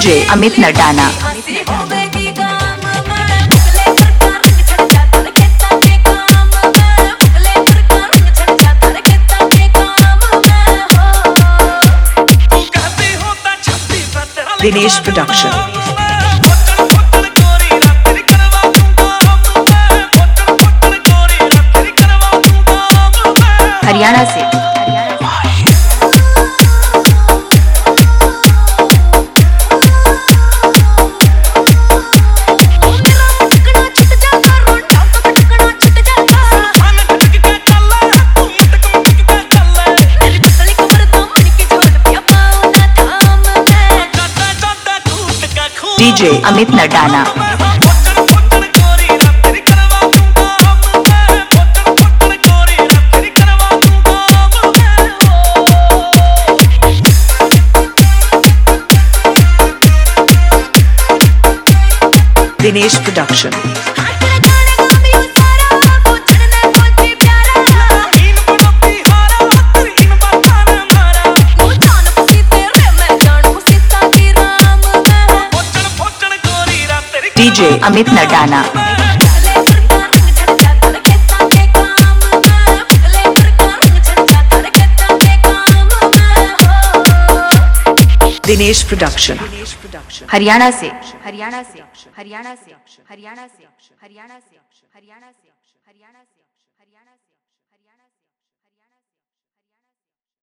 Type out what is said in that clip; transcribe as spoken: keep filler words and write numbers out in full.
DJ Amit Nadana. Dinesh production. Haryana से DJ Amit Nadana. Dinesh production. DJ Amit Nadana. Dinesh production. Haryana से हरियाणा से हरियाणा से हरियाणा से हरियाणा से हरियाणा से हरियाणा से